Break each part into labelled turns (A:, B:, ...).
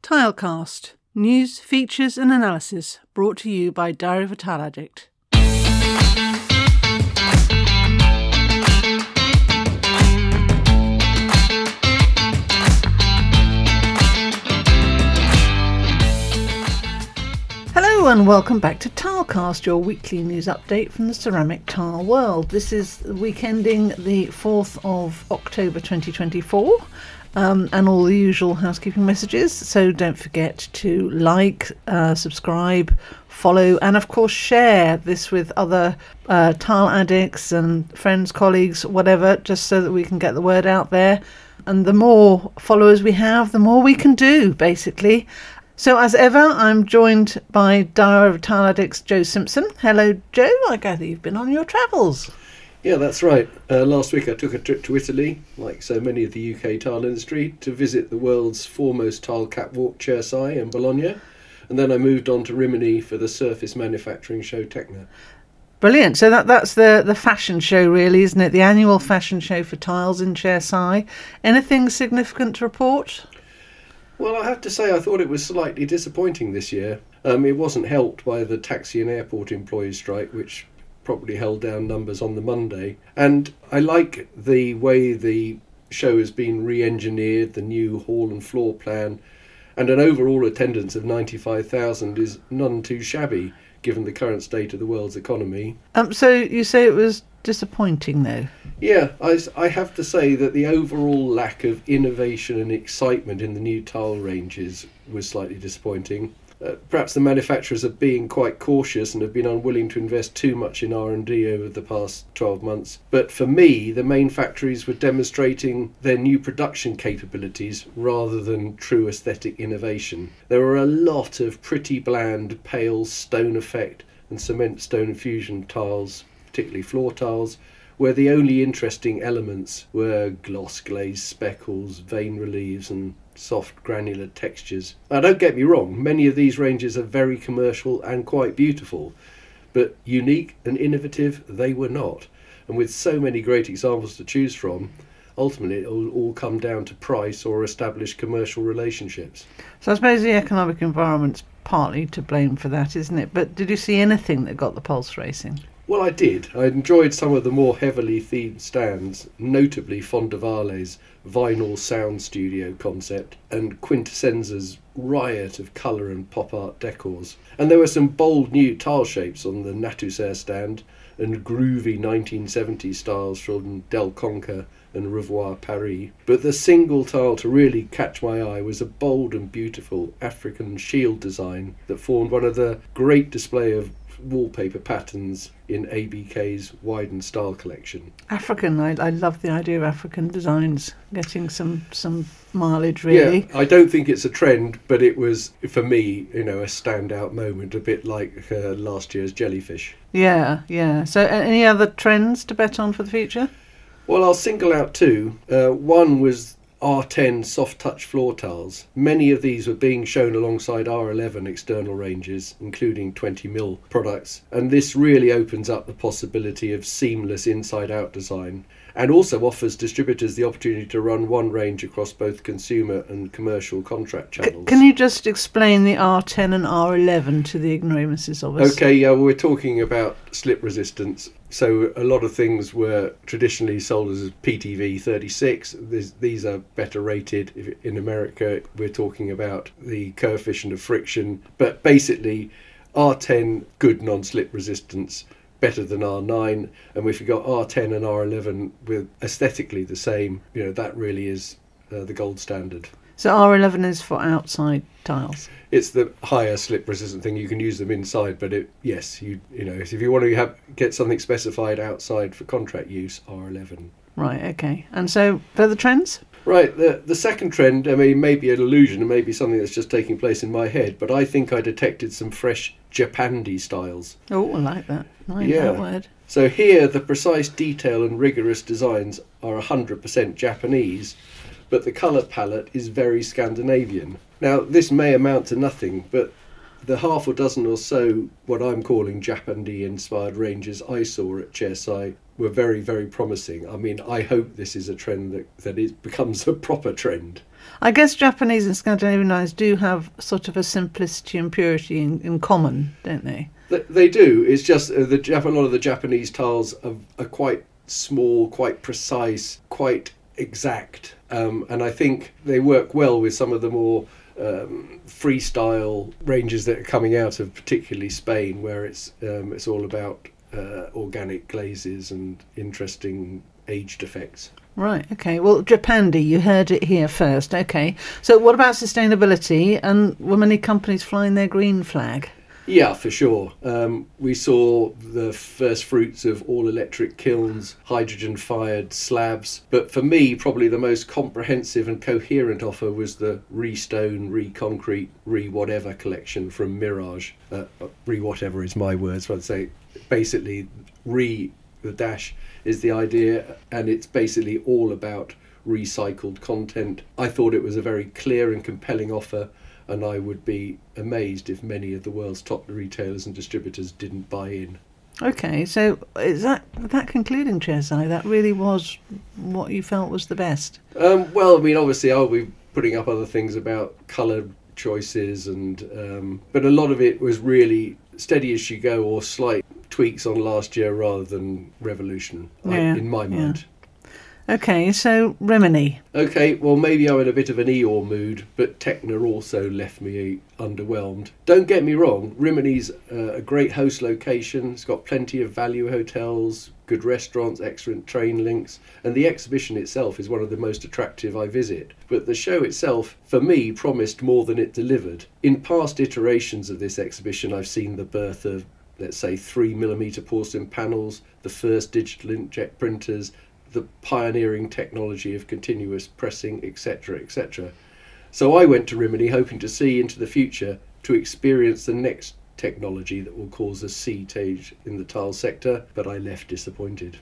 A: Tilecast. News, features and analysis brought to you by Diary of a Tile Addict. Hello and welcome back to Tilecast, your weekly news update from the ceramic tile world. This is the week ending the 4th of October 2024. And all the usual housekeeping messages. So don't forget to like, subscribe, follow, and of course share this with other tile addicts and friends, colleagues, whatever, just so that we can get the word out there. And the more followers we have, the more we can do, basically. So as ever, I'm joined by Diary of a Tile Addict's Joe Simpson. Hello, Joe. I gather you've been on your travels.
B: Yeah, that's right. Last week I took a trip to Italy, like so many of the UK tile industry, to visit the world's foremost tile catwalk, Cersaie in Bologna, and then I moved on to Rimini for the surface manufacturing show Tecna.
A: Brilliant. So that's the fashion show, really, isn't it? The annual fashion show for tiles in Cersaie. Anything significant to report?
B: Well, I have to say I thought it was slightly disappointing this year. It wasn't helped by the taxi and airport employees strike, which probably held down numbers on the Monday. And I like the way the show has been re-engineered, the new hall and floor plan, and an overall attendance of 95,000 is none too shabby given the current state of the world's economy.
A: So you say it was disappointing, though?
B: Yeah, I have to say that the overall lack of innovation and excitement in the new tile ranges was slightly disappointing. Perhaps the manufacturers are being quite cautious and have been unwilling to invest too much in R&D over the past 12 months. But for me, the main factories were demonstrating their new production capabilities rather than true aesthetic innovation. There were a lot of pretty bland, pale stone effect and cement stone fusion tiles, particularly floor tiles, where the only interesting elements were gloss glazed speckles, vein reliefs and soft granular textures. Now don't get me wrong, many of these ranges are very commercial and quite beautiful, but unique and innovative they were not. And with so many great examples to choose from, ultimately it will all come down to price or established commercial relationships.
A: So I suppose the economic environment's partly to blame for that, isn't it? But did you see anything that got the pulse racing?
B: Well, I did. I enjoyed some of the more heavily themed stands, notably Fondavale's vinyl sound studio concept and Quintessenza's riot of colour and pop art decors. And there were some bold new tile shapes on the Natuzere stand and groovy 1970s styles from Del Conca and Revoir Paris. But the single tile to really catch my eye was a bold and beautiful African shield design that formed one of the great display of wallpaper patterns in ABK's Wyden Style collection.
A: African, I love the idea of African designs getting some mileage, really.
B: Yeah, I don't think it's a trend, but it was, for me, a standout moment, a bit like last year's jellyfish.
A: Yeah. So any other trends to bet on for the future?
B: Well, I'll single out two. One was R10 soft touch floor tiles. Many of these were being shown alongside R11 external ranges, including 20mm products, and this really opens up the possibility of seamless inside out design and also offers distributors the opportunity to run one range across both consumer and commercial contract channels.
A: Can you just explain the R10 and R11 to the ignoramuses of us?
B: Okay, yeah, we're talking about slip resistance. So a lot of things were traditionally sold as PTV 36. These are better rated. In America, we're talking about the coefficient of friction. But basically, R10, good non-slip resistance, better than R9. And if you've got R10 and R11 with aesthetically the same, that really is the gold standard.
A: So R11 is for outside tiles?
B: It's the higher slip resistant thing. You can use them inside, but if you want to get something specified outside for contract use, R11.
A: Right, okay. And so further trends?
B: Right, the second trend, may be an illusion, and maybe something that's just taking place in my head, but I think I detected some fresh Japandi styles.
A: Oh, I like that. That word.
B: So here, the precise detail and rigorous designs are 100% Japanese, but the colour palette is very Scandinavian. Now, this may amount to nothing, but the half a dozen or so what I'm calling Japandi-inspired ranges I saw at Cersaie were very, very promising. I hope this is a trend that it becomes a proper trend.
A: I guess Japanese and Scandinavian knives do have sort of a simplicity and purity in common, don't they?
B: They do. It's just a lot of the Japanese tiles are quite small, quite precise, quite exact, and I think they work well with some of the more freestyle ranges that are coming out of particularly Spain, where it's all about organic glazes and interesting aged effects.
A: Right, okay. Well, Japandi, you heard it here first. Okay. So what about sustainability, and were many companies flying their green flag?
B: Yeah, for sure. We saw the first fruits of all-electric kilns, hydrogen-fired slabs. But for me, probably the most comprehensive and coherent offer was the Re-Stone, Re-Concrete, Re-Whatever collection from Mirage. Re-Whatever is my words, but I'd say basically the dash is the idea, and it's basically all about recycled content. I thought it was a very clear and compelling offer, and I would be amazed if many of the world's top retailers and distributors didn't buy in.
A: Okay, so is that concluding, Chesai? That really was what you felt was the best?
B: Well, I mean, obviously I'll be putting up other things about colour choices, but a lot of it was really steady as you go, or slight tweaks on last year rather than revolution, in my mind.
A: Okay, so Rimini.
B: Okay, well, maybe I'm in a bit of an Eeyore mood, but Techna also left me underwhelmed. Don't get me wrong, Rimini's a great host location. It's got plenty of value hotels, good restaurants, excellent train links, and the exhibition itself is one of the most attractive I visit. But the show itself, for me, promised more than it delivered. In past iterations of this exhibition, I've seen the birth of, let's say, 3mm porcelain panels, the first digital inkjet printers, the pioneering technology of continuous pressing, etc., etc. So I went to Rimini hoping to see into the future, to experience the next technology that will cause a sea change in the tile sector, but I left disappointed.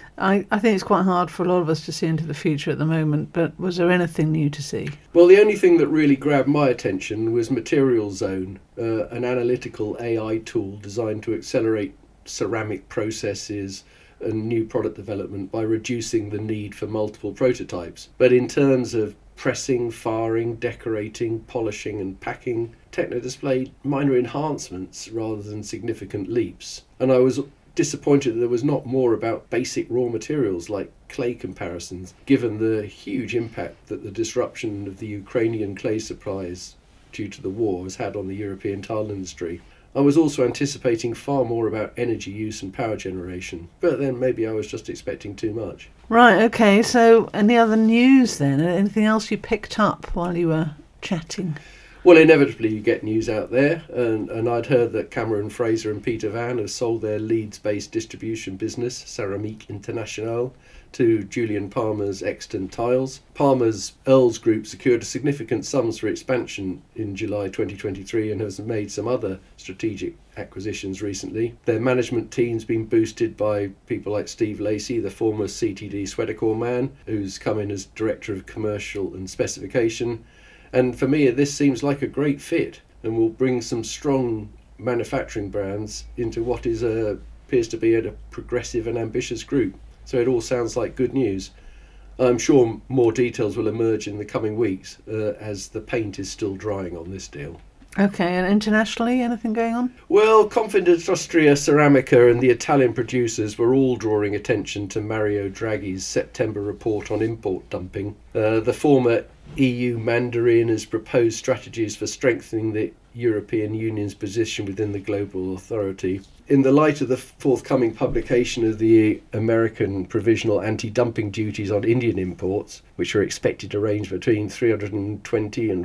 A: I think it's quite hard for a lot of us to see into the future at the moment, but was there anything new to see?
B: Well, the only thing that really grabbed my attention was Material Zone, an analytical AI tool designed to accelerate ceramic processes and new product development by reducing the need for multiple prototypes. But in terms of pressing, firing, decorating, polishing and packing, Techna displayed minor enhancements rather than significant leaps. And I was disappointed that there was not more about basic raw materials like clay comparisons, given the huge impact that the disruption of the Ukrainian clay supplies due to the war has had on the European tile industry. I was also anticipating far more about energy use and power generation, but then maybe I was just expecting too much.
A: Right, okay, so any other news then? Anything else you picked up while you were chatting?
B: Well, inevitably you get news out there, and I'd heard that Cameron Fraser and Peter Van have sold their Leeds-based distribution business, Ceramique International, to Julian Palmer's Exton Tiles. Palmer's Earls Group secured significant sums for expansion in July 2023 and has made some other strategic acquisitions recently. Their management team's been boosted by people like Steve Lacey, the former CTD Sweatercore man, who's come in as Director of Commercial and Specification. And for me, this seems like a great fit and will bring some strong manufacturing brands into what appears to be a progressive and ambitious group. So it all sounds like good news. I'm sure more details will emerge in the coming weeks as the paint is still drying on this deal.
A: Okay, and internationally, anything going on?
B: Well, Confindustria Ceramica and the Italian producers were all drawing attention to Mario Draghi's September report on import dumping. The former EU Mandarin has proposed strategies for strengthening the European Union's position within the global authority. In the light of the forthcoming publication of the American provisional anti-dumping duties on Indian imports, which are expected to range between 320 and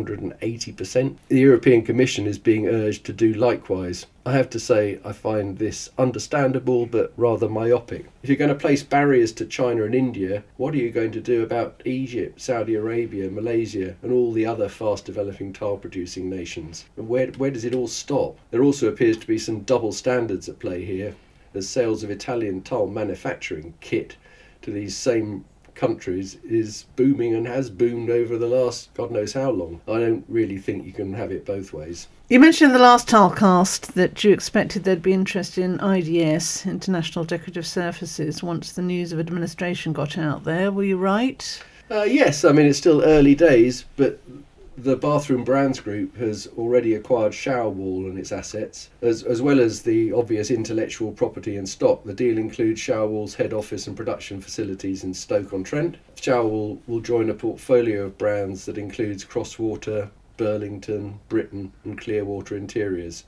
B: 480%, the European Commission is being urged to do likewise. I have to say I find this understandable but rather myopic. If you're going to place barriers to China and India, what are you going to do about Egypt, Saudi Arabia, Malaysia and all the other fast developing tile producing nations? And where does it all stop? There also appears to be some double standards at play here, as sales of Italian tile manufacturing kit to these same countries is booming and has boomed over the last God knows how long. I don't really think you can have it both ways.
A: You mentioned in the last Tilecast that you expected there'd be interest in IDS, International Decorative Surfaces, once the news of administration got out there. Were you right?
B: Yes, I mean it's still early days, but the Bathroom Brands Group has already acquired Showerwall and its assets, as well as the obvious intellectual property and stock. The deal includes Showerwall's head office and production facilities in Stoke-on-Trent. Showerwall will join a portfolio of brands that includes Crosswater, Burlington, Britain and Clearwater Interiors.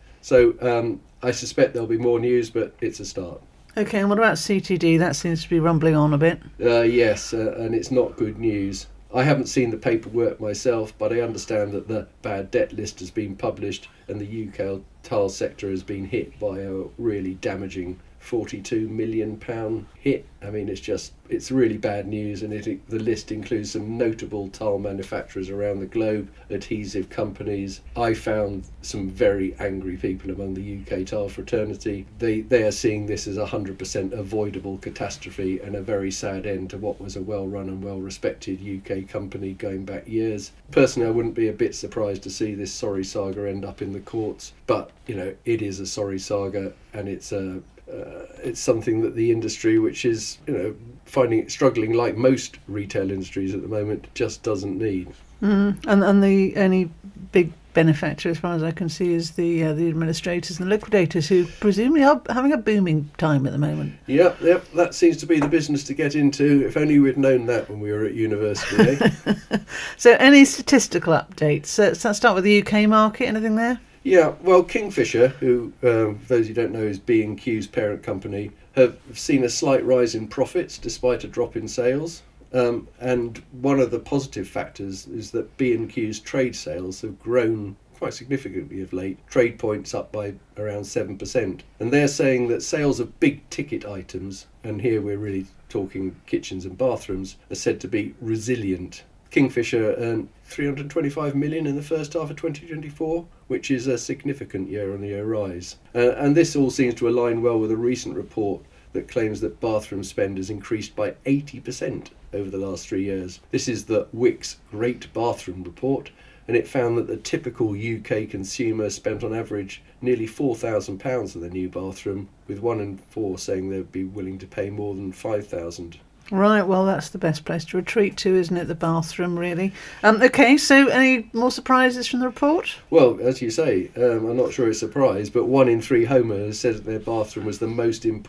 B: So I suspect there'll be more news, but it's a start.
A: Okay, and what about CTD? That seems to be rumbling on a bit.
B: Yes, and it's not good news. I haven't seen the paperwork myself, but I understand that the bad debt list has been published and the UK tile sector has been hit by a really damaging £42 million hit. I mean, it's really bad news, and the list includes some notable tile manufacturers around the globe, adhesive companies. I found some very angry people among the UK tile fraternity. They are seeing this as a 100% avoidable catastrophe and a very sad end to what was a well-run and well-respected UK company going back years. Personally, I wouldn't be a bit surprised to see this sorry saga end up in the courts, but it is a sorry saga, and it's something that the industry, which is finding it struggling like most retail industries at the moment, just doesn't need.
A: And the only big benefactor, as far as I can see, is the administrators and the liquidators, who presumably are having a booming time at the moment.
B: Yep, that seems to be the business to get into. If only we'd known that when we were at university.
A: So any statistical updates? So let's start with the UK market. Anything there?
B: Yeah, well, Kingfisher, who, for those who don't know, is B&Q's parent company, have seen a slight rise in profits despite a drop in sales. And one of the positive factors is that B&Q's trade sales have grown quite significantly of late. Trade points up by around 7%. And they're saying that sales of big ticket items, and here we're really talking kitchens and bathrooms, are said to be resilient. Kingfisher earned $325 million in the first half of 2024, which is a significant year-on-year rise. And this all seems to align well with a recent report that claims that bathroom spend has increased by 80% over the last 3 years. This is the Wickes Great Bathroom Report, and it found that the typical UK consumer spent on average nearly £4,000 on their new bathroom, with 1 in 4 saying they'd be willing to pay more than £5,000.
A: Right, well, that's the best place to retreat to, isn't it? The bathroom, really. Okay, so any more surprises from the report?
B: Well, as you say, I'm not sure it's a surprise, but 1 in 3 homeowners said that their bathroom was the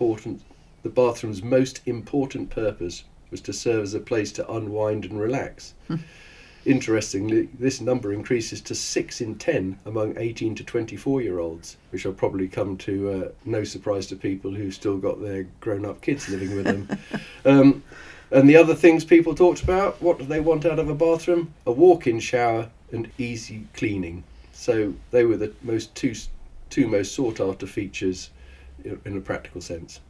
B: bathroom's most important purpose was to serve as a place to unwind and relax. Interestingly, this number increases to 6 in 10 among 18 to 24-year-olds, which will probably come to no surprise to people who've still got their grown-up kids living with them. And the other things people talked about, what do they want out of a bathroom? A walk-in shower and easy cleaning. So they were the two most sought-after features in a practical sense.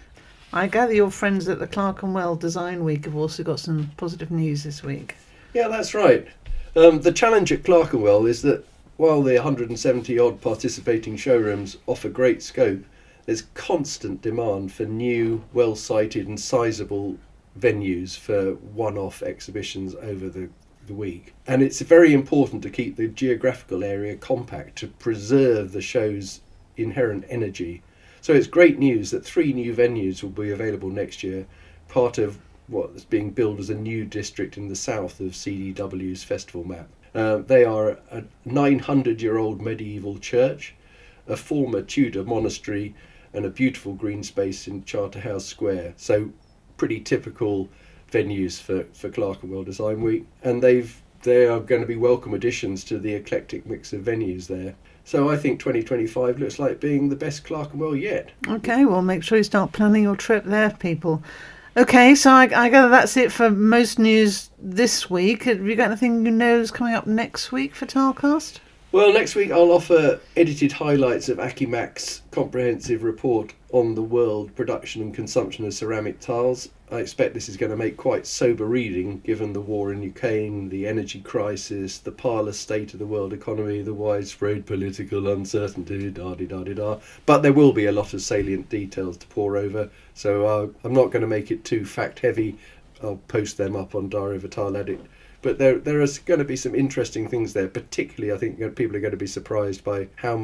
A: I gather your friends at the Clerkenwell Design Week have also got some positive news this week.
B: Yeah, that's right. The challenge at Clerkenwell is that while the 170 odd participating showrooms offer great scope, there's constant demand for new, well-sited and sizable venues for one-off exhibitions over the week. And it's very important to keep the geographical area compact to preserve the show's inherent energy. So it's great news that 3 new venues will be available next year, part of what's being billed as a new district in the south of CDW's festival map. They are a 900-year-old medieval church, a former Tudor monastery, and a beautiful green space in Charterhouse Square. So pretty typical venues for Clerkenwell Design Week, and they are going to be welcome additions to the eclectic mix of venues there. So I think 2025 looks like being the best Clerkenwell yet.
A: Okay, well, make sure you start planning your trip there, people. Okay, so I gather that's it for most news this week. Have you got anything you know is coming up next week for Tilecast?
B: Well, next week I'll offer edited highlights of Akimac's comprehensive report on the world production and consumption of ceramic tiles. I expect this is going to make quite sober reading given the war in Ukraine, the energy crisis, the parlous state of the world economy, the widespread political uncertainty, da-di-da-di-da. But there will be a lot of salient details to pore over, so I'm not going to make it too fact-heavy. I'll post them up on Diary of a Tile Addict. But there is going to be some interesting things there. Particularly, I think people are going to be surprised by how much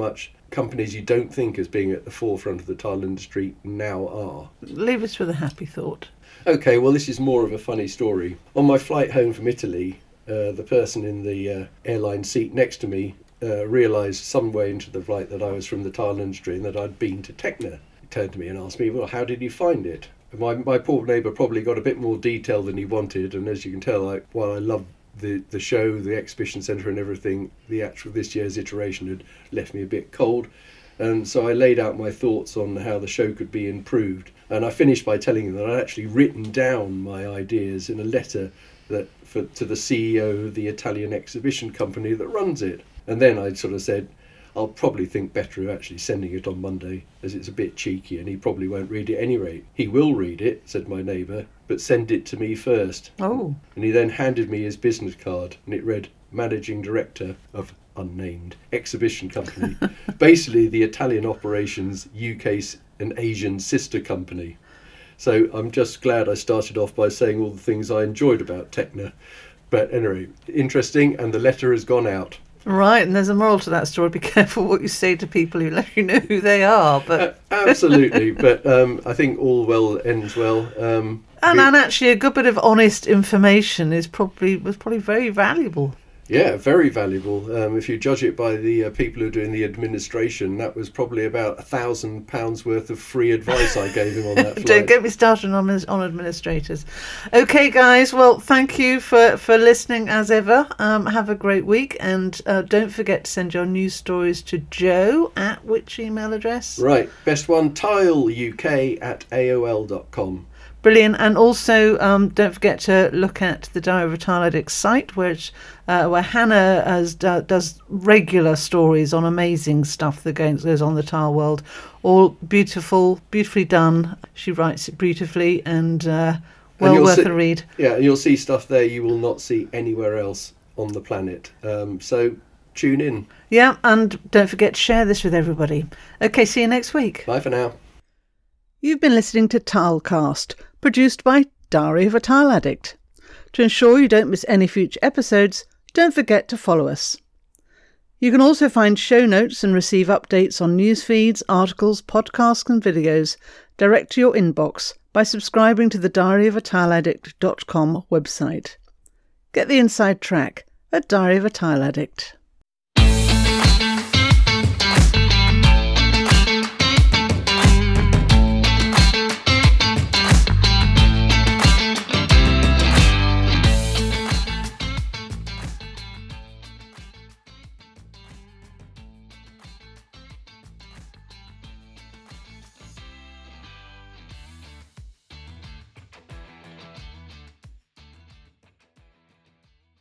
B: companies you don't think as being at the forefront of the tile industry now are.
A: Leave us with a happy thought.
B: Okay, well, this is more of a funny story. On my flight home from Italy, the person in the airline seat next to me realised some way into the flight that I was from the tile industry and that I'd been to Tecna. He turned to me and asked me, well, how did you find it? My poor neighbour probably got a bit more detail than he wanted, and as you can tell, while I love the show, the exhibition centre and everything, this year's iteration had left me a bit cold. And so I laid out my thoughts on how the show could be improved. And I finished by telling him that I'd actually written down my ideas in a letter to the CEO of the Italian exhibition company that runs it. And then I sort of said, I'll probably think better of actually sending it on Monday, as it's a bit cheeky and he probably won't read it at any rate. He will read it, said my neighbour, but send it to me first.
A: Oh.
B: And he then handed me his business card, and it read, Managing Director of unnamed exhibition company, basically the Italian operations UK and Asian sister company. So I'm just glad I started off by saying all the things I enjoyed about Tecna. But anyway, interesting, and the letter has gone out.
A: Right, and there's a moral to that story. Be careful what you say to people who let you know who they are. But
B: absolutely, but I think all well ends well.
A: And actually, a good bit of honest information was probably very valuable.
B: Yeah, very valuable. If you judge it by the people who are doing the administration, that was probably about £1,000 worth of free advice I gave him on that flight.
A: Don't get me started on administrators. Okay, guys. Well, thank you for listening as ever. Have a great week, and don't forget to send your news stories to Joe at which email address?
B: Right, best one, tileuk@aol.com.
A: Brilliant. And also don't forget to look at the Diary of a Tile Addict site, where Hannah does regular stories on amazing stuff that goes on the tile world. All beautifully done. She writes it beautifully and worth a read.
B: Yeah, and you'll see stuff there you will not see anywhere else on the planet. So tune in.
A: Yeah, and don't forget to share this with everybody. Okay, see you next week.
B: Bye for now.
A: You've been listening to Tilecast, produced by Diary of a Tile Addict. To ensure you don't miss any future episodes, don't forget to follow us. You can also find show notes and receive updates on news feeds, articles, podcasts and videos direct to your inbox by subscribing to the diaryofattileaddict.com website. Get the inside track at Diary of a Tile Addict.